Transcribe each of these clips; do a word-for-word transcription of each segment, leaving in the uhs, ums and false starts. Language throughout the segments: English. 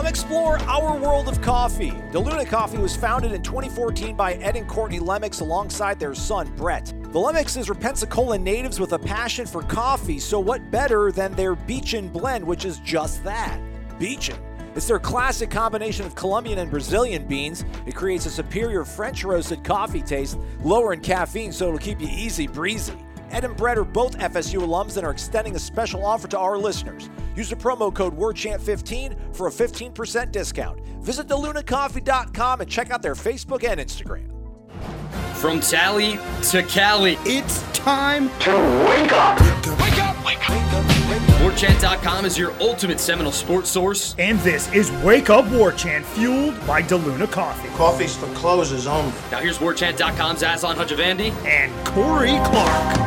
Come explore our world of coffee. DeLuna Coffee was founded in twenty fourteen by Ed and Courtney Lemmix alongside their son, Brett. The Lemmixes are Pensacola natives with a passion for coffee, so what better than their Beachin blend, which is just that, Beachin. It's their classic combination of Colombian and Brazilian beans. It creates a superior French roasted coffee taste, lower in caffeine, so it'll keep you easy breezy. Ed and Brett are both F S U alums and are extending a special offer to our listeners. Use the promo code WARCHANT fifteen for a fifteen percent discount. Visit the luna coffee dot com and check out their Facebook and Instagram. From Tally to Cali, it's time to wake up. Wake up! Wake up! war chant dot com is your ultimate Seminole sports source. And this is Wake Up War Chant, fueled by DeLuna Coffee. Coffee's for closers only. Now here's war chant dot com's Aslan Hutchavandi and Corey Clark.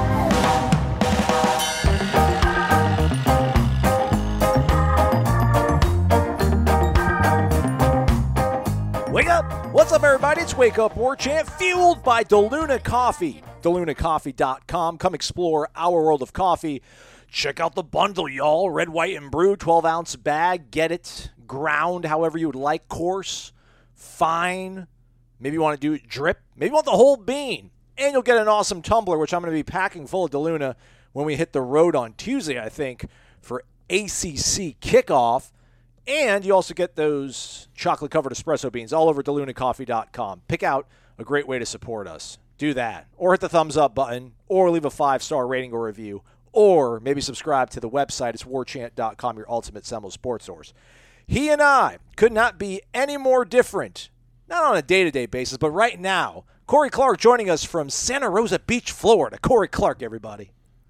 Wake up! What's up, everybody? It's Wake Up War Chant, fueled by DeLuna Coffee. the luna coffee dot com. Come explore our world of coffee. Check out the bundle, y'all. Red, white, and brew, twelve ounce bag. Get it ground however you would like. Coarse, fine. Maybe you want to do it drip. Maybe you want the whole bean. And you'll get an awesome tumbler, which I'm going to be packing full of DeLuna when we hit the road on Tuesday, I think, for A C C kickoff. And you also get those chocolate-covered espresso beans all over the luna coffee dot com. Pick out a great way to support us. Do that. Or hit the thumbs up button, or leave a five-star rating or review, or maybe subscribe to the website. It's war chant dot com, your ultimate Seminole sports source. He and I could not be any more different, not on a day-to-day basis, but right now. Corey Clark joining us from Santa Rosa Beach, Florida. Corey Clark, everybody.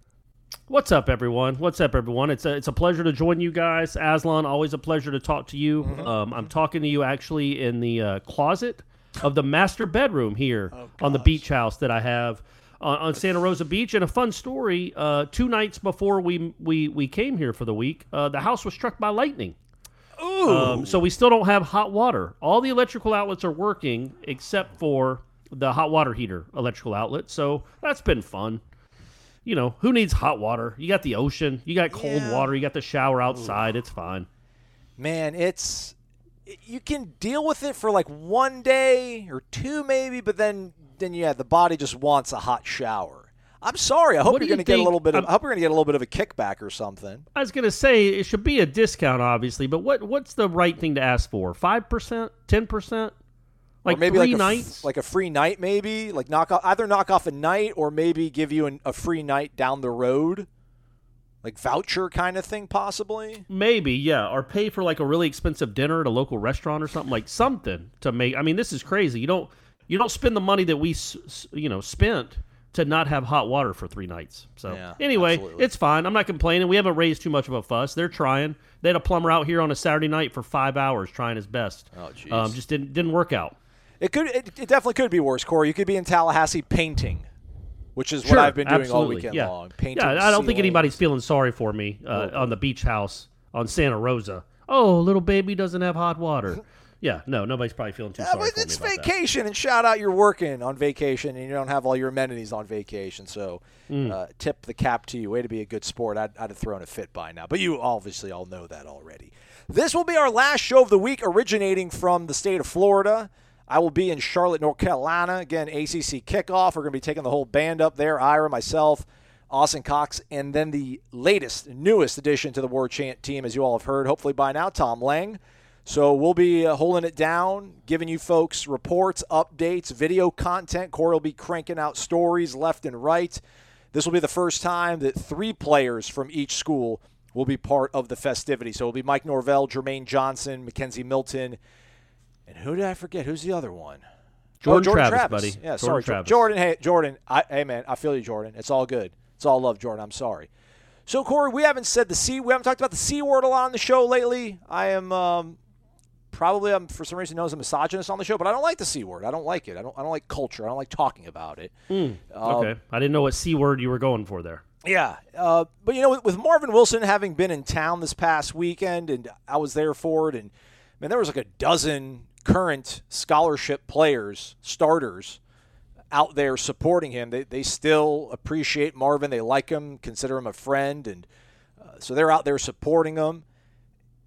What's up, everyone? What's up, everyone? It's a, it's a pleasure to join you guys. Aslan, always a pleasure to talk to you. Mm-hmm. Um, I'm talking to you actually in the uh, closet of the master bedroom here oh, on the beach house that I have uh, on Santa Rosa Beach. And a fun story, uh, two nights before we, we, we came here for the week, uh, the house was struck by lightning. Ooh. Um, so we still don't have hot water. All the electrical outlets are working except for the hot water heater electrical outlet. So that's been fun. You know, who needs hot water? You got the ocean. You got cold yeah. water. You got the shower outside. Ooh. It's fine. Man, it's you can deal with it for like one day or two maybe, but then, then yeah, the body just wants a hot shower. I'm sorry. I hope what you're you going to get a little bit of. I'm, I hope you're going to get a little bit of a kickback or something. I was going to say it should be a discount, obviously, but what what's the right thing to ask for? Five percent, ten percent? Like or maybe three like a, nights? Like a free night, maybe? Like knock off, either knock off a night or maybe give you an, a free night down the road? Like voucher kind of thing, possibly? Maybe, yeah. Or pay for like a really expensive dinner at a local restaurant or something. Like something to make... I mean, this is crazy. You don't you don't spend the money that we you know spent to not have hot water for three nights. So yeah, anyway, absolutely. It's fine. I'm not complaining. We haven't raised too much of a fuss. They're trying. They had a plumber out here on a Saturday night for five hours trying his best. Oh, jeez. Um, just didn't didn't work out. It could. It, it definitely could be worse, Corey. You could be in Tallahassee painting, which is sure, what I've been doing absolutely. all weekend yeah. long. Painting. Yeah, I don't ceilings. think anybody's feeling sorry for me uh, on the beach house on Santa Rosa. Oh, little baby doesn't have hot water. Yeah, no, nobody's probably feeling too yeah, sorry but for it's me about vacation, that. and shout out you're working on vacation, and you don't have all your amenities on vacation. So, mm. uh, tip the cap to you. Way to be a good sport. I'd, I'd have thrown a fit by now, but you obviously all know that already. This will be our last show of the week, originating from the state of Florida. I will be in Charlotte, North Carolina. Again, A C C kickoff. We're going to be taking the whole band up there. Ira, myself, Austin Cox, and then the latest, newest addition to the War Chant team, as you all have heard, hopefully by now, Tom Lang. So we'll be uh, holding it down, giving you folks reports, updates, video content. Corey will be cranking out stories left and right. This will be the first time that three players from each school will be part of the festivity. So it'll be Mike Norvell, Jermaine Johnson, Mackenzie Milton, and who did I forget? Who's the other one? Jordan, oh, Jordan Travis, Travis, buddy. Yeah, Jordan sorry, Travis. Jordan. Hey, Jordan. I, hey, man, I feel you, Jordan. It's all good. It's all love, Jordan. I'm sorry. So, Corey, we haven't said the C. We haven't talked about the C word a lot on the show lately. I am um, probably, I'm for some reason, known as a misogynist on the show, but I don't like the C word. I don't like it. I don't. I don't like culture. I don't like talking about it. Mm, um, okay, I didn't know what C word you were going for there. Yeah, uh, but you know, with, with Marvin Wilson having been in town this past weekend, and I was there for it, and man, there was like a dozen current scholarship players, starters, out there supporting him. They they still appreciate Marvin. They like him, consider him a friend, and uh, so they're out there supporting him.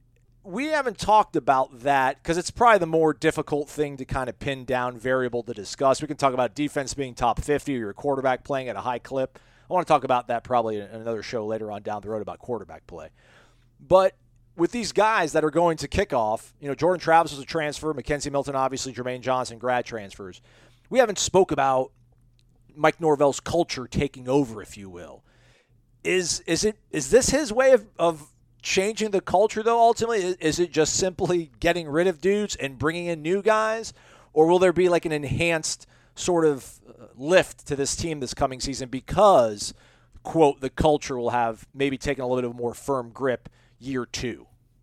we haven't talked about that because it's probably the more difficult thing to kind of pin down, variable to discuss. We can talk about defense being top fifty or your quarterback playing at a high clip. I want to talk about that probably in another show later on down the road about quarterback play. But with these guys that are going to kickoff, you know, Jordan Travis was a transfer, Mackenzie Milton, obviously, Jermaine Johnson, grad transfers. We haven't spoke about Mike Norvell's culture taking over, if you will. Is is it is this his way of, of changing the culture, though, ultimately? Is, is it just simply getting rid of dudes and bringing in new guys? Or will there be like an enhanced sort of lift to this team this coming season because, quote, the culture will have maybe taken a little bit of a more firm grip year two?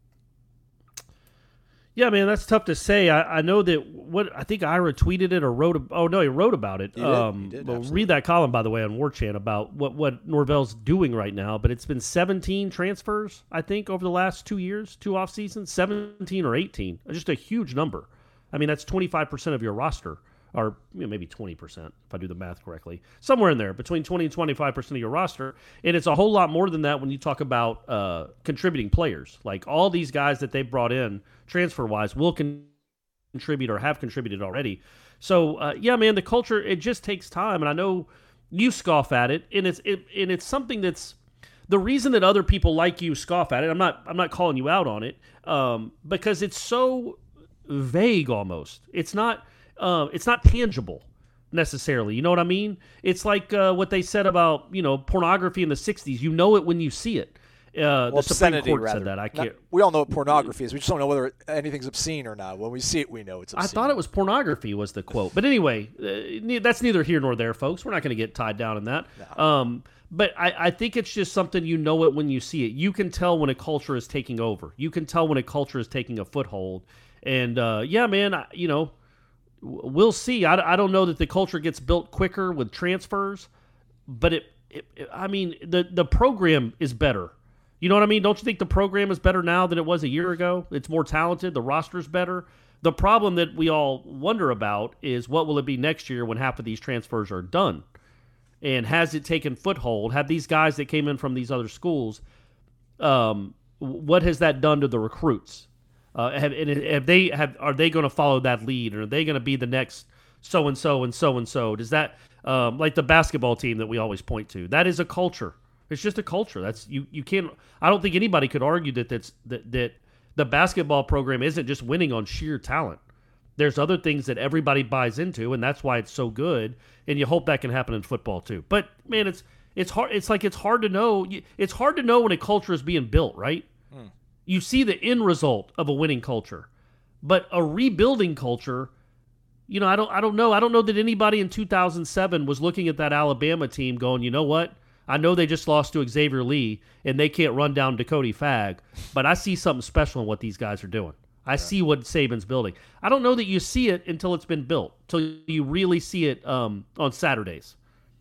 Yeah, man, that's tough to say. I, I know that what I think Ira tweeted it or wrote. Oh no, he wrote about it. He did. Um, he did, well, read that column, by the way, on War Chant about what what Norvell's doing right now. But it's been seventeen transfers, I think, over the last two years, two off seasons, seventeen or eighteen, just a huge number. I mean, that's twenty-five percent of your roster, or you know, maybe twenty percent if I do the math correctly, somewhere in there between twenty and twenty-five percent of your roster. And it's a whole lot more than that when you talk about uh, contributing players. Like all these guys that they brought in transfer-wise will con- contribute or have contributed already. So, uh, yeah, man, the culture, it just takes time. And I know you scoff at it, and it's it, and it's something that's the reason that other people like you scoff at it. I'm not I'm not calling you out on it um, because it's so vague almost. It's not uh, it's not tangible necessarily. You know what I mean? It's like uh, what they said about, you know, pornography in the sixties. You know it when you see it. Uh, well, the Supreme Court rather. said that. I can't. Not, we all know what pornography is. We just don't know whether anything's obscene or not. When we see it, we know it's obscene. I thought it was pornography was the quote. But anyway, uh, that's neither here nor there, folks. We're not going to get tied down in that. No. Um, but I, I think it's just something you know it when you see it. You can tell when a culture is taking over. You can tell when a culture is taking a foothold. And, uh, yeah, man, I, you know, we'll see. I, I don't know that the culture gets built quicker with transfers. But, it, it, it I mean, the, the program is better. You know what I mean? Don't you think the program is better now than it was a year ago? It's more talented. The roster's better. The problem that we all wonder about is what will it be next year when half of these transfers are done? And has it taken foothold? Have these guys that came in from these other schools, um, what has that done to the recruits? Uh, have, and have they have are they going to follow that lead, or are they going to be the next so and so and so and so? Does that um, like the basketball team that we always point to? That is a culture. It's just a culture. That's you. You can't. I don't think anybody could argue that that's that that the basketball program isn't just winning on sheer talent. There's other things that everybody buys into, and that's why it's so good. And you hope that can happen in football too. But man, it's it's hard. It's like it's hard to know. It's hard to know when a culture is being built, right? Hmm. You see the end result of a winning culture, but a rebuilding culture. You know, I don't. I don't know. I don't know that anybody in two thousand seven was looking at that Alabama team going, you know what? I know they just lost to Xavier Lee, and they can't run down Dakota Fagg, but I see something special in what these guys are doing. I yeah. see what Saban's building. I don't know that you see it until it's been built, until you really see it um, on Saturdays.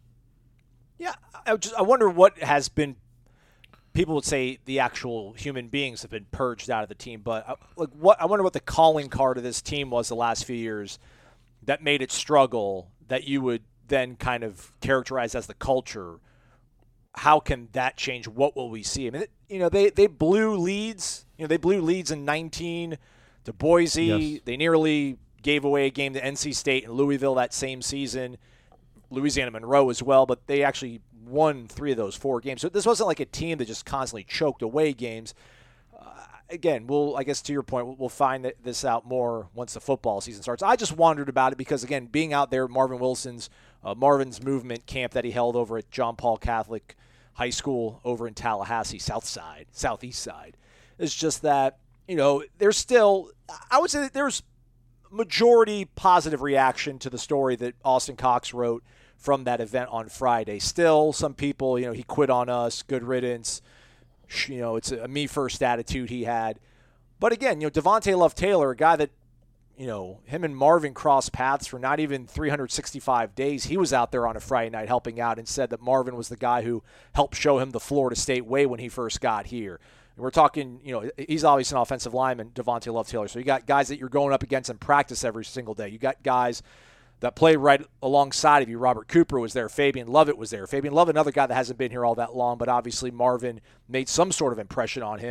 Yeah, I, just, I wonder what has been – people would say the actual human beings have been purged out of the team, but I, like what I wonder what the calling card of this team was the last few years that made it struggle, that you would then kind of characterize as the culture. How can that change? What will we see? I mean, you know, they, they blew leads. You know, they blew leads in nineteen to Boise. Yes. They nearly gave away a game to N C State and Louisville that same season. Louisiana Monroe as well, but they actually won three of those four games. So this wasn't like a team that just constantly choked away games. Uh, again, we'll, I guess to your point, we'll find this out more once the football season starts. I just wondered about it because, again, being out there, Marvin Wilson's Uh, Marvin's movement camp that he held over at John Paul Catholic High School over in Tallahassee, South Side, Southeast Side. It's just that, you know, there's still, I would say that there's majority positive reaction to the story that Austin Cox wrote from that event on Friday. Still, some people, you know, he quit on us, good riddance. You know, it's a me first attitude he had. But again, you know, Devontae Love Taylor, a guy that, you know, him and Marvin crossed paths for not even three hundred sixty-five days. He was out there on a Friday night helping out and said that Marvin was the guy who helped show him the Florida State way when he first got here. And we're talking, you know, he's obviously an offensive lineman, Devontae Love Taylor. So you got guys that you're going up against in practice every single day. You got guys that play right alongside of you. Robert Cooper was there. Fabian Lovett was there. Fabian Lovett, another guy that hasn't been here all that long, but obviously Marvin made some sort of impression on him.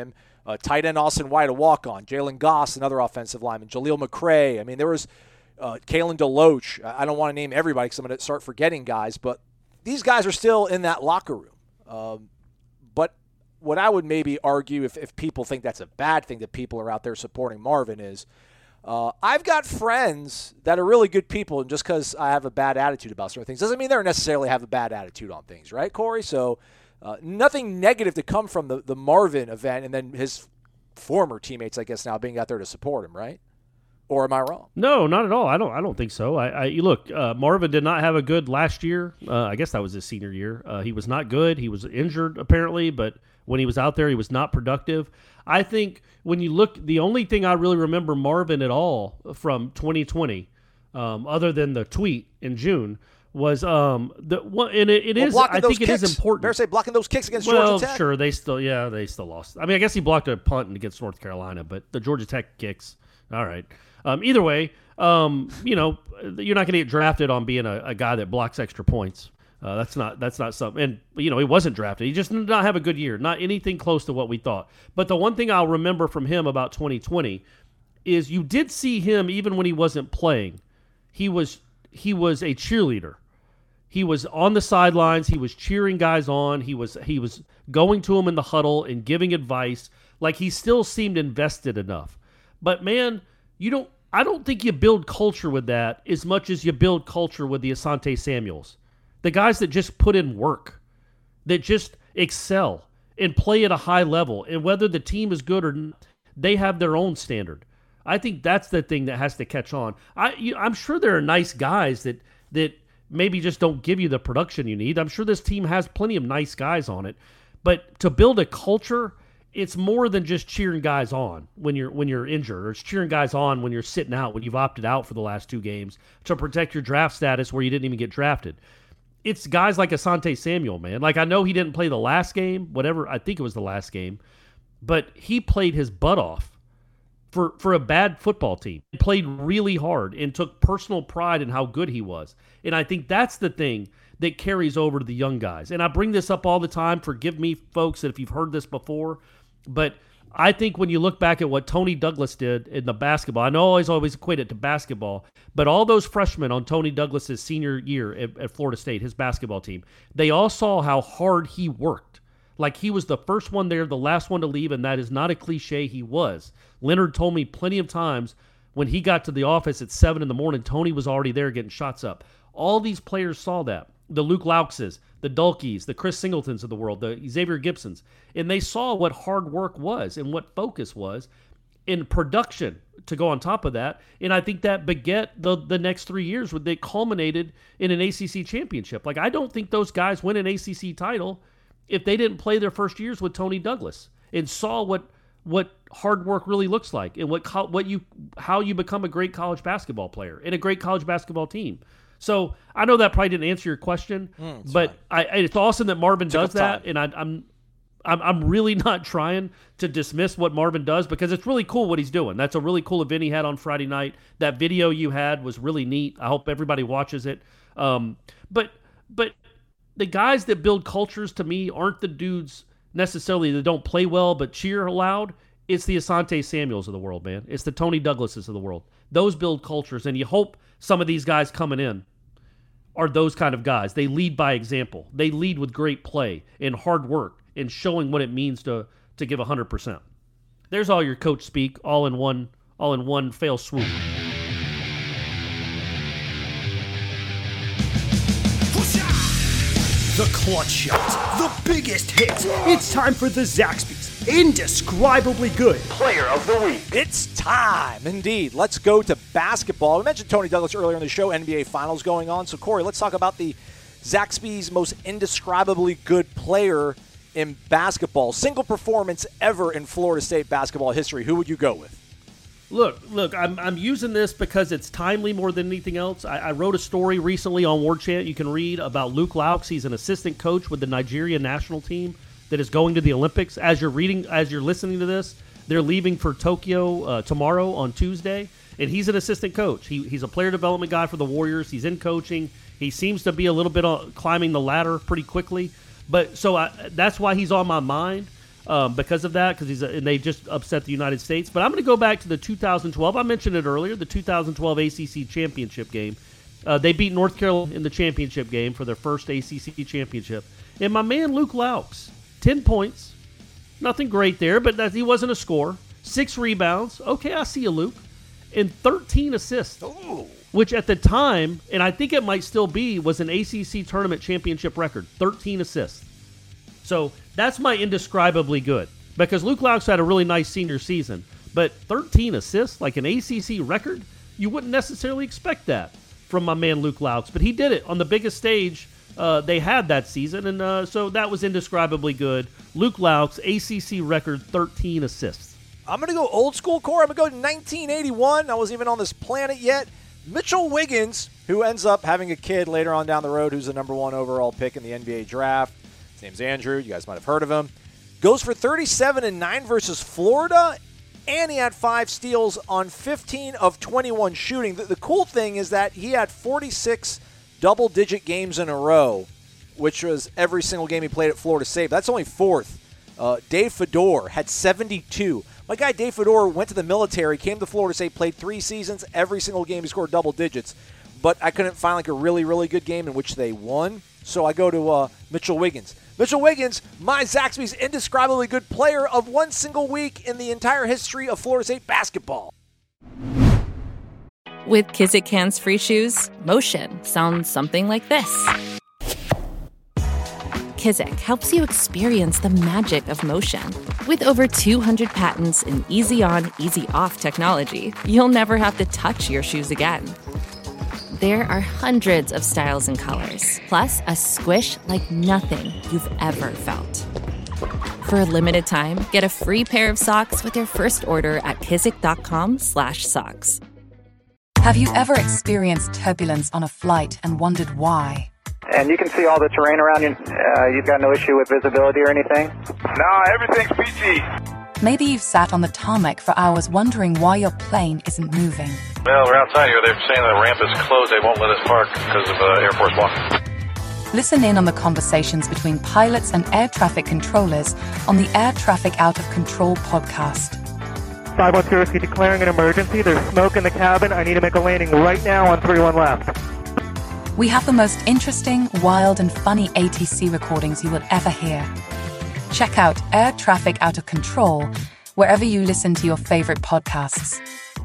Uh, tight end Austin White, a walk-on. Jalen Goss, another offensive lineman. Jaleel McRae. I mean, there was uh, Kalen DeLoach. I don't want to name everybody because I'm going to start forgetting guys, but these guys are still in that locker room. Um, but what I would maybe argue, if, if people think that's a bad thing that people are out there supporting Marvin, is uh, I've got friends that are really good people, and just because I have a bad attitude about certain things doesn't mean they necessarily have a bad attitude on things, right, Corey? So uh, nothing negative to come from the, the Marvin event and then his former teammates, I guess, now being out there to support him, right? Or am I wrong? No, not at all. I don't. I don't think so. I, I you look. Uh, Marvin did not have a good last year. Uh, I guess that was his senior year. Uh, he was not good. He was injured apparently, but when he was out there, he was not productive. I think when you look, the only thing I really remember Marvin at all from twenty twenty, um, other than the tweet in June, was um the one. And it, it well, is. I think kicks. it is important. Better say blocking those kicks against well, Georgia Tech. Sure, they still. Yeah, they still lost. I mean, I guess he blocked a punt against North Carolina, but the Georgia Tech kicks. All right. Um, either way, um, you know, you're not going to get drafted on being a, a guy that blocks extra points. Uh, that's not that's not something. And, you know, he wasn't drafted. He just did not have a good year. Not anything close to what we thought. But the one thing I'll remember from him about twenty twenty is you did see him even when he wasn't playing. He was he was a cheerleader. He was on the sidelines. He was cheering guys on. He was he was going to them in the huddle and giving advice. Like he still seemed invested enough. But, man, you don't. I don't think you build culture with that as much as you build culture with the Asante Samuels. The guys that just put in work, that just excel and play at a high level. And whether the team is good or not, they have their own standard. I think that's the thing that has to catch on. I, you, I'm sure there are nice guys that that maybe just don't give you the production you need. I'm sure this team has plenty of nice guys on it. But to build a culture, it's more than just cheering guys on when you're when you're injured, or it's cheering guys on when you're sitting out, when you've opted out for the last two games to protect your draft status where you didn't even get drafted. It's guys like Asante Samuel, man. Like, I know he didn't play the last game, whatever, I think it was the last game, but he played his butt off for, for a bad football team. He played really hard and took personal pride in how good he was. And I think that's the thing that carries over to the young guys. And I bring this up all the time. Forgive me, folks, if you've heard this before. But I think when you look back at what Tony Douglas did in the basketball, I know I always, always equate it to basketball, but all those freshmen on Tony Douglas's senior year at, at Florida State, his basketball team, they all saw how hard he worked. Like he was the first one there, the last one to leave, and that is not a cliche. He was. Leonard told me plenty of times when he got to the office at seven in the morning, Tony was already there getting shots up. All these players saw that. The Luke Laukses, the Dulkies, the Chris Singletons of the world, the Xavier Gibsons. And they saw what hard work was and what focus was in production to go on top of that. And I think that beget the, the next three years where they culminated in an A C C championship. Like, I don't think those guys win an A C C title if they didn't play their first years with Tony Douglas and saw what what hard work really looks like and what what you how you become a great college basketball player and a great college basketball team. So I know that probably didn't answer your question, mm, but I, it's awesome that Marvin Took does that, and I, I'm, I'm, I'm really not trying to dismiss what Marvin does because it's really cool what he's doing. That's a really cool event he had on Friday night. That video you had was really neat. I hope everybody watches it. Um, but, but the guys that build cultures to me aren't the dudes necessarily that don't play well but cheer loud. It's the Asante Samuels of the world, man. It's the Tony Douglases of the world. Those build cultures, and you hope some of these guys coming in are those kind of guys. They lead by example. They lead with great play and hard work and showing what it means to to give one hundred percent. There's all your coach speak, all in one, all in one fell swoop. The clutch shot, the biggest hits. It's time for the Zaxby's indescribably good Player of the Week. It's time, indeed. Let's go to basketball. We mentioned Tony Douglas earlier in the show, N B A Finals going on. So, Corey, let's talk about the Zaxby's most indescribably good player in basketball. Single performance ever in Florida State basketball history. Who would you go with? Look, look, I'm I'm using this because it's timely more than anything else. I, I wrote a story recently on War Chant you can read about Luke Laux. He's an assistant coach with the Nigeria national team that is going to the Olympics. As you're reading, as you're listening to this, they're leaving for Tokyo uh, tomorrow on Tuesday, and he's an assistant coach. He he's a player development guy for the Warriors. He's in coaching. He seems to be a little bit on, climbing the ladder pretty quickly. But so I, that's why he's on my mind. um, because of that, because he's a, and they just upset the United States. But I'm going to go back to the two thousand twelve. I mentioned it earlier, the two thousand twelve A C C championship game. Uh, they beat North Carolina in the championship game for their first A C C championship. And my man Luke Laux, ten points, nothing great there, but that, he wasn't a scorer. Six rebounds, okay, I see you, Luke, and thirteen assists. Ooh. Which at the time, and I think it might still be, was an A C C tournament championship record, thirteen assists. So that's my indescribably good, because Luke Laux had a really nice senior season, but thirteen assists, like an A C C record, you wouldn't necessarily expect that from my man Luke Laux, but he did it on the biggest stage uh, they had that season, and uh, so that was indescribably good. Luke Laux, A C C record, thirteen assists. I'm going to go old school core. I'm going to go nineteen eighty-one. I wasn't even on this planet yet. Mitchell Wiggins, who ends up having a kid later on down the road, who's the number one overall pick in the N B A draft. His name's Andrew. You guys might have heard of him. Goes for thirty-seven and nine versus Florida, and he had five steals on fifteen of twenty-one shooting. The, the cool thing is that he had forty-six double-digit games in a row, which was every single game he played at Florida State. That's only fourth. Uh, Dave Fedor had seventy-two. My guy Dave Fedor went to the military, came to Florida State, played three seasons. Every single game he scored double digits. But I couldn't find like a really, really good game in which they won. So I go to uh, Mitchell Wiggins. Mitchell Wiggins, my Zaxby's indescribably good player of one single week in the entire history of Florida State basketball. With Kizik hands-free shoes, motion sounds something like this. Kizik helps you experience the magic of motion. With over two hundred patents and easy-on, easy-off technology, you'll never have to touch your shoes again. There are hundreds of styles and colors, plus a squish like nothing you've ever felt. For a limited time, get a free pair of socks with your first order at kizik.com slash socks. Have you ever experienced turbulence on a flight and wondered why? And you can see all the terrain around you. Uh, you've got no issue with visibility or anything? No, everything's P G. Maybe you've sat on the tarmac for hours wondering why your plane isn't moving. Well, we're outside here. They're saying the ramp is closed. They won't let us park because of uh, Air Force One. Listen in on the conversations between pilots and air traffic controllers on the Air Traffic Out of Control podcast. five one zero, declaring an emergency. There's smoke in the cabin. I need to make a landing right now on three one left. We have the most interesting, wild, and funny A T C recordings you will ever hear. Check out Air Traffic Out of Control wherever you listen to your favorite podcasts.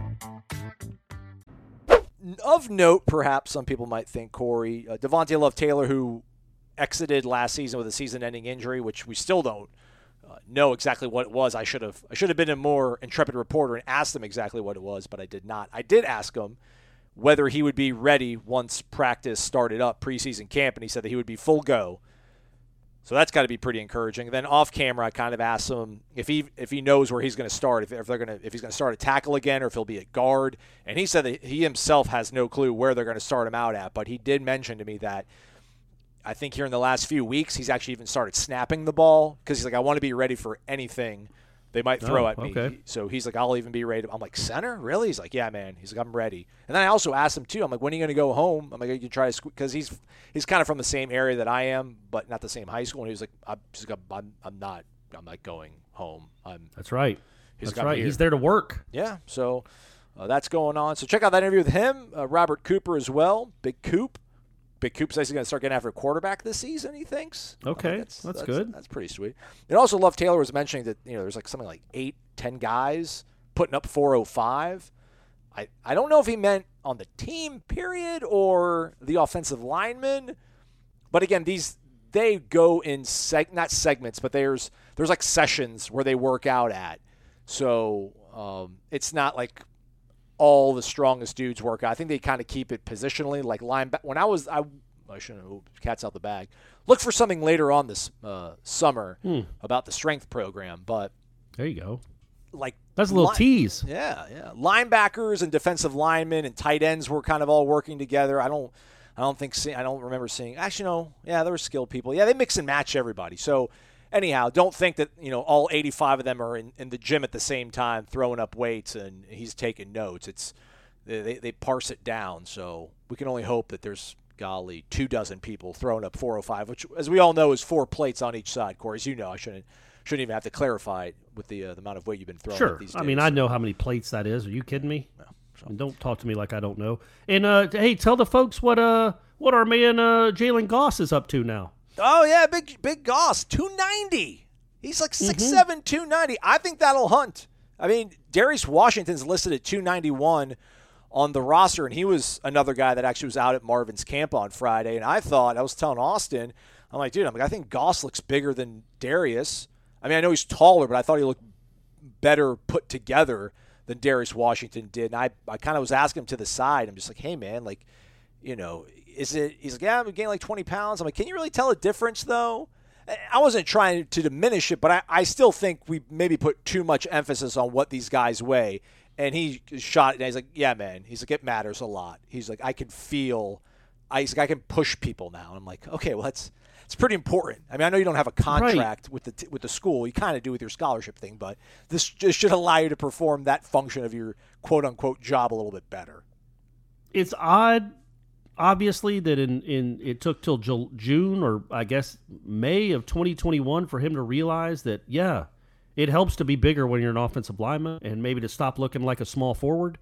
Of note, perhaps some people might think, Corey, uh, Devontae Love-Taylor, who exited last season with a season-ending injury, which we still don't uh, know exactly what it was. I should have I should have been a more intrepid reporter and asked him exactly what it was, but I did not. I did ask him whether he would be ready once practice started up, preseason camp, and he said that he would be full go. So that's got to be pretty encouraging. And then off camera, I kind of asked him if he if he knows where he's going to start, if, if they're going to if he's going to start a tackle again, or if he'll be at guard. And he said that he himself has no clue where they're going to start him out at. But he did mention to me that I think here in the last few weeks he's actually even started snapping the ball because he's like, I want to be ready for anything they might throw oh, at me. Okay. So he's like, I'll even be ready. I'm like, center? Really? He's like, yeah, man. He's like, I'm ready. And then I also asked him, too. I'm like, when are you going to go home? I'm like, you can try to – because he's he's kind of from the same area that I am, but not the same high school. And he was like, I'm, he's like, I'm, I'm not – I'm not going home. I'm. That's right. He's That's right. He's there to work. Yeah, so uh, that's going on. So check out that interview with him. Uh, Robert Cooper as well. Big Coop. Big Coop says he's going to start getting after a quarterback this season, he thinks. Okay, that's, that's, that's good. That's pretty sweet. And also, Love-Taylor was mentioning that, you know, there's like something like eight, ten guys putting up four oh five. I, I don't know if he meant on the team, period, or the offensive linemen. But again, these they go in, seg- not segments, but there's there's like sessions where they work out at. So um, it's not like all the strongest dudes work out. I think they kind of keep it positionally, like linebacker. When I was, I, I shouldn't have, cat's out the bag. Look for something later on this uh, summer hmm. about the strength program. But there you go. Like that's a little line, tease. Yeah, yeah. Linebackers and defensive linemen and tight ends were kind of all working together. I don't, I don't think, I don't remember seeing. Actually, no. Yeah, there were skilled people. Yeah, they mix and match everybody. So. Anyhow, don't think that, you know, all eighty-five of them are in, in the gym at the same time throwing up weights and he's taking notes. It's they, they parse it down. So we can only hope that there's, golly, two dozen people throwing up four oh five, which, as we all know, is four plates on each side. Corey, as you know, I shouldn't shouldn't even have to clarify it with the, uh, the amount of weight you've been throwing. Sure. These I days. mean, I know how many plates that is. Are you kidding me? No. I mean, don't talk to me like I don't know. And uh, hey, tell the folks what uh what our man uh, Jalen Goss is up to now. Oh yeah, big big Goss, two ninety. He's like six seven, two ninety. I think that'll hunt. I mean, Darius Washington's listed at two ninety-one on the roster, and he was another guy that actually was out at Marvin's camp on Friday. And I thought, I was telling Austin, I'm like, dude, I'm like, I think Goss looks bigger than Darius. I mean, I know he's taller, but I thought he looked better put together than Darius Washington did. And I, I kind of was asking him to the side. I'm just like, hey, man, like, you know, is it – he's like, yeah, I'm gaining like twenty pounds. I'm like, can you really tell a difference, though? I wasn't trying to diminish it, but I, I still think we maybe put too much emphasis on what these guys weigh. And he shot it, and he's like, yeah, man. He's like, it matters a lot. He's like, I can feel – I, he's like, I can push people now. And I'm like, okay, well, that's – it's pretty important. I mean, I know you don't have a contract right. with the t- with the school. You kind of do with your scholarship thing, but this just should allow you to perform that function of your quote-unquote job a little bit better. It's odd, obviously, that in, in it took till Ju- June or I guess May of twenty twenty-one for him to realize that, yeah, it helps to be bigger when you're an offensive lineman and maybe to stop looking like a small forward.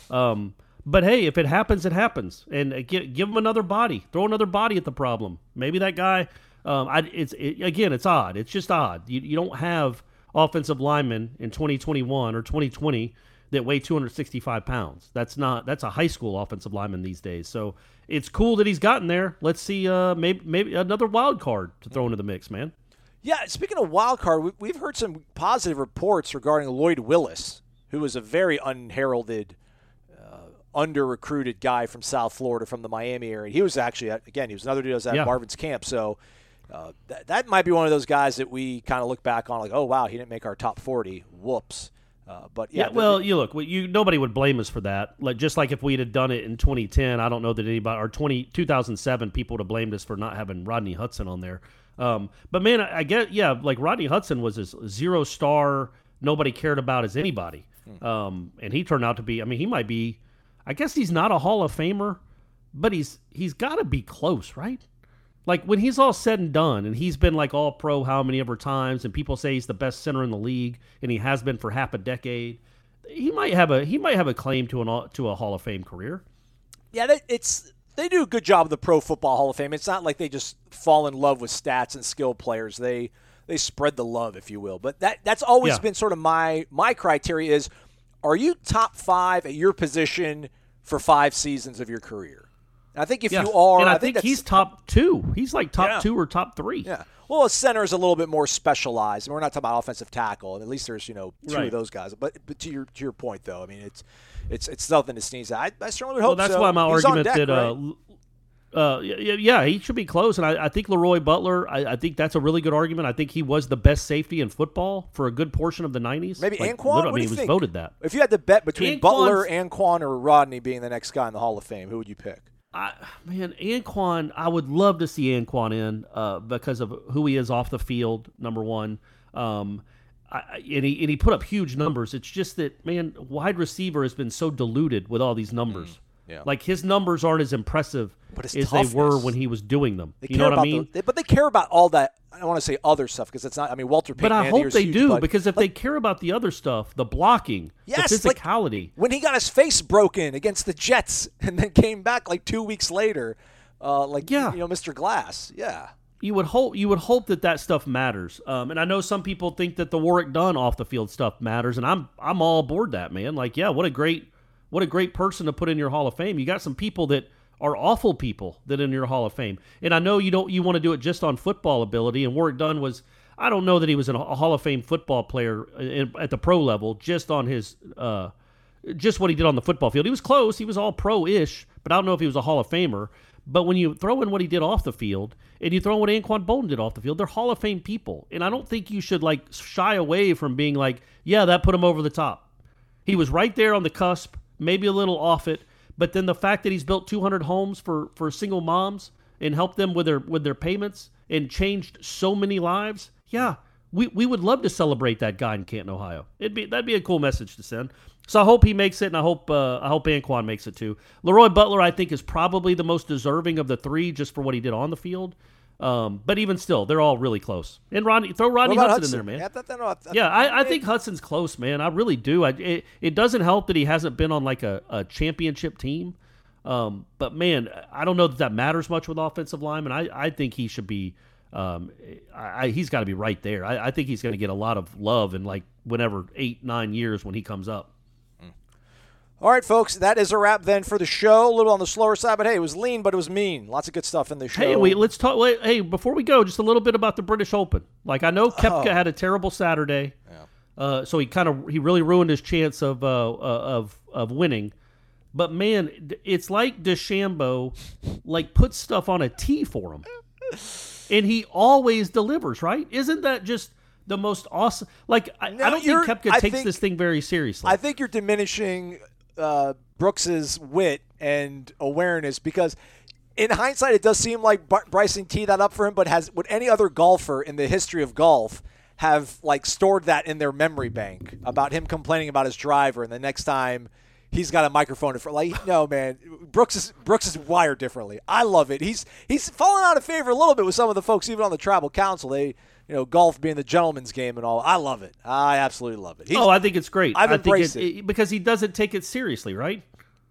Um But, hey, if it happens, it happens. And uh, give, give him another body. Throw another body at the problem. Maybe that guy um, – I, it's it, again, it's odd. It's just odd. You, you don't have offensive linemen in twenty twenty-one or twenty twenty that weigh two hundred sixty-five pounds. That's not – that's a high school offensive lineman these days. So it's cool that he's gotten there. Let's see uh, maybe, maybe another wild card to throw into the mix, man. Yeah, speaking of wild card, we, we've heard some positive reports regarding Lloyd Willis, who was a very unheralded – under-recruited guy from South Florida from the Miami area. He was actually, at, again, he was another dude that was at yeah. Marvin's camp. So uh, th- that might be one of those guys that we kind of look back on like, oh, wow, he didn't make our top forty. Whoops. Uh, but yeah, yeah well, the, you look, you nobody would blame us for that. Like just like if we'd have done it in twenty ten, I don't know that anybody, or twenty, two thousand seven, people would have blamed us for not having Rodney Hudson on there. Um, but man, I, I get, yeah, like Rodney Hudson was as zero star, nobody cared about as anybody. Hmm. Um, and he turned out to be, I mean, he might be, I guess he's not a Hall of Famer, but he's he's got to be close, right? Like when he's all said and done, and he's been like all pro how many ever times, and people say he's the best center in the league, and he has been for half a decade. He might have a he might have a claim to an to a Hall of Fame career. Yeah, they, it's they do a good job of the Pro Football Hall of Fame. It's not like they just fall in love with stats and skill players. They they spread the love, if you will. But that that's always yeah. been sort of my my criteria is, are you top five at your position for five seasons of your career? And I think if yeah. you are, and I, I think, think he's top two. He's like top yeah. two or top three. Yeah. Well, a center is a little bit more specialized. And we're not talking about offensive tackle. And at least there's you know two right. of those guys. But but to your to your point though, I mean it's it's it's nothing to sneeze at. I, I certainly would hope. Well, that's so. why my he's argument deck, that. right? Uh, Uh, yeah, yeah, he should be close, and I, I think Leroy Butler. I, I think that's a really good argument. I think he was the best safety in football for a good portion of the nineties. Maybe like, Anquan. I mean, he was think? voted that. If you had to bet between Anquan's, Butler, Anquan, or Rodney being the next guy in the Hall of Fame, who would you pick? I, man, Anquan. I would love to see Anquan in uh, because of who he is off the field. Number one, um, I, and he and he put up huge numbers. It's just that man, wide receiver has been so diluted with all these numbers. Mm. Yeah. Like his numbers aren't as impressive as toughness. They were when he was doing them. They you know what I mean? The, they, but they care about all that. I don't want to say other stuff because it's not. I mean, Walter Payton. But I hope they huge, do but, because if like, they care about the other stuff, the blocking, yes, the physicality. Like when he got his face broken against the Jets and then came back like two weeks later, uh, like yeah. you know, Mister Glass. Yeah. You would hope you would hope that that stuff matters. Um, and I know some people think that the Warrick Dunn off the field stuff matters, and I'm I'm all aboard that, man. Like, yeah, what a great. What a great person to put in your Hall of Fame. You got some people that are awful people that are in your Hall of Fame. And I know you don't you want to do it just on football ability. And Warrick Dunn was, I don't know that he was a Hall of Fame football player in, at the pro level, just on his, uh, just what he did on the football field. He was close. He was all pro-ish, but I don't know if he was a Hall of Famer. But when you throw in what he did off the field, and you throw in what Anquan Bolden did off the field, they're Hall of Fame people. And I don't think you should like shy away from being like, yeah, that put him over the top. He was right there on the cusp. Maybe a little off it, but then the fact that he's built two hundred homes for, for single moms and helped them with their with their payments and changed so many lives, yeah, we, we would love to celebrate that guy in Canton, Ohio. It'd be that'd be a cool message to send. So I hope he makes it, and I hope uh, I hope Anquan makes it too. Leroy Butler, I think, is probably the most deserving of the three, just for what he did on the field. Um, but even still, they're all really close. And Rodney, throw Rodney What about Hudson, Hudson? in there, man. Yeah, that- that- that- that- Yeah, I, I think Hudson's close, man. I really do. I, it, it doesn't help that he hasn't been on like a, a championship team. Um, but man, I don't know that that matters much with offensive linemen. I, I think he should be. Um, I, I, he's got to be right there. I, I think he's going to get a lot of love in like whenever eight, nine years when he comes up. All right, folks, that is a wrap then for the show. A little on the slower side, but hey, it was lean, but it was mean. Lots of good stuff in the show. Hey, wait, let's talk. Wait, hey, before we go, just a little bit about the British Open. Like I know Koepka Oh. had a terrible Saturday, Yeah. uh, so he kind of he really ruined his chance of uh, uh, of of winning. But man, it's like DeChambeau like puts stuff on a tee for him, and he always delivers. Right? Isn't that just the most awesome? Like I, No, I don't you're- think Koepka I takes think- this thing very seriously. I think you're diminishing uh, Brooks's wit and awareness because, in hindsight, it does seem like Bar- Bryson teed that up for him. But has would any other golfer in the history of golf have like stored that in their memory bank about him complaining about his driver, and the next time he's got a microphone in front? Like, no, man, Brooks is Brooks is wired differently. I love it. He's he's fallen out of favor a little bit with some of the folks, even on the Tribal Council. They. You know, golf being the gentleman's game and all. I love it. I absolutely love it. He's, oh, I think it's great. I've I think embraced it, it. it because he doesn't take it seriously, right?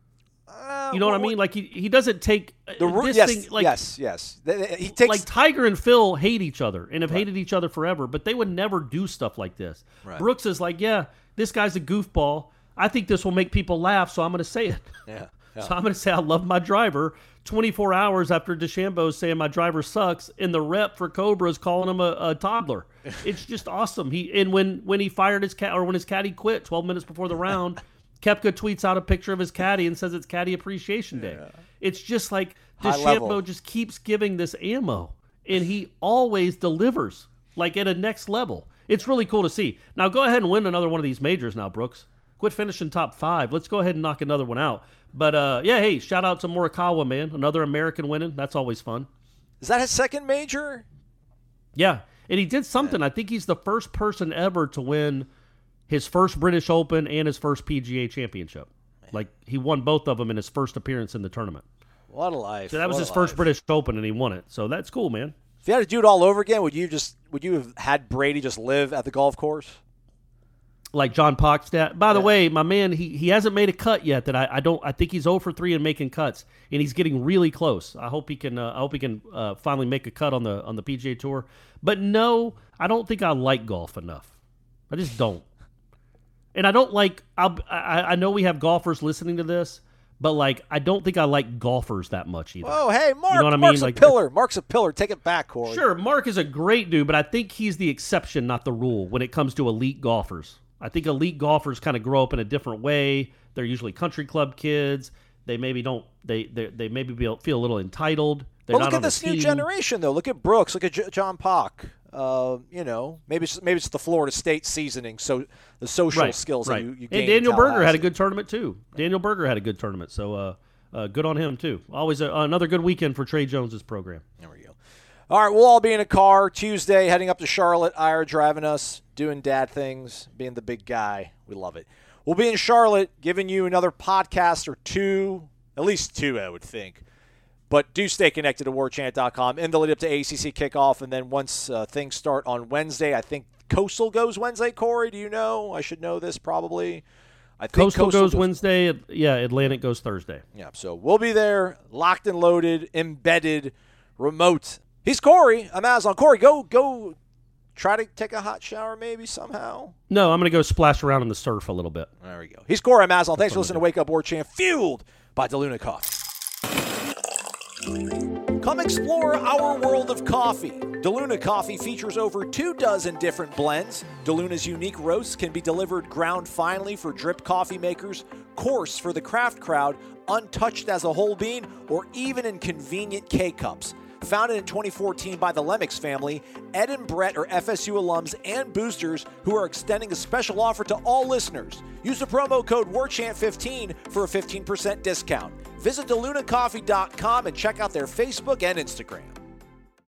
Uh, You know what I well, mean? Like he, he doesn't take uh, The ru- this yes, thing like yes, yes. Th- th- He takes like Tiger and Phil hate each other and have hated each other forever, but they would never do stuff like this. Right. Brooks is like, yeah, this guy's a goofball. I think this will make people laugh, so I'm going to say it. yeah, yeah. So I'm going to say I love my driver. twenty-four hours after DeChambeau saying my driver sucks, and the rep for Cobra is calling him a, a toddler. It's just awesome. He and when when he fired his cat or when his caddy quit twelve minutes before the round, Koepka tweets out a picture of his caddy and says it's Caddy Appreciation Day. Yeah. It's just like High level. DeChambeau just keeps giving this ammo, and he always delivers like at a next level. It's really cool to see. Now go ahead and win another one of these majors now, Brooks. Quit finishing top five. Let's go ahead and knock another one out. But, uh, yeah, hey, shout out to Morikawa, man. Another American winning. That's always fun. Is that his second major? Yeah, and he did something. I think he's the first person ever to win his first British Open and his first P G A championship. Like, he won both of them in his first appearance in the tournament. What a life. So that was What his a first life. British Open, and he won it. So that's cool, man. If you had to do it all over again, would you just would you have had Brady just live at the golf course? Like John Poxtat. By the Yeah. way, my man, he, he hasn't made a cut yet. That I, I don't. I think he's zero for three in making cuts, and he's getting really close. I hope he can. Uh, I hope he can uh, finally make a cut on the on the P G A Tour. But no, I don't think I like golf enough. I just don't. And I don't like. I'll, I I know we have golfers listening to this, but like I don't think I like golfers that much either. Oh, hey, Mark. You know what I mean? Mark's Like- a pillar. Mark's a pillar. Take it back, Corey. Sure, Mark is a great dude, but I think he's the exception, not the rule, when it comes to elite golfers. I think elite golfers kind of grow up in a different way. They're usually country club kids. They maybe don't. They they, they maybe feel, feel a little entitled. They're Well, not look on at the this new team. generation, though. Look at Brooks. Look at J- John Pock. Uh, you know, maybe it's, maybe it's the Florida State seasoning, so the social right, skills right. that you, you And gain in Daniel Berger had a Tallahassee. good tournament too. Daniel Berger had a good tournament, so uh, uh, good on him too. Always a, another good weekend for Trey Jones's program. There we go. All right, we'll all be in a car Tuesday heading up to Charlotte. Ira driving us, doing dad things, being the big guy. We love it. We'll be in Charlotte giving you another podcast or two, at least two, I would think. But do stay connected to war chant dot com in the lead up to A C C kickoff. And then once uh, things start on Wednesday, I think Coastal goes Wednesday. Corey, do you know? I should know this probably. I think Coastal, goes Wednesday. Yeah, Atlantic goes Thursday. Yeah, so we'll be there, locked and loaded, embedded, remote. He's Corey. I'm Aslan. Corey, go go try to take a hot shower maybe somehow. No, I'm going to go splash around in the surf a little bit. There we go. He's Corey. I'm Aslan. Thanks for what listening I'm to Wake Up War Chant, fueled by DeLuna Coffee. Come explore our world of coffee. DeLuna Coffee features over two dozen different blends. DeLuna's unique roasts can be delivered ground finely for drip coffee makers, coarse for the craft crowd, untouched as a whole bean, or even in convenient K-Cups. Founded in twenty fourteen by the Lemmix family, Ed and Brett are F S U alums and boosters who are extending a special offer to all listeners. Use the promo code war chant fifteen for a fifteen percent discount. Visit deluna coffee dot com and check out their Facebook and Instagram.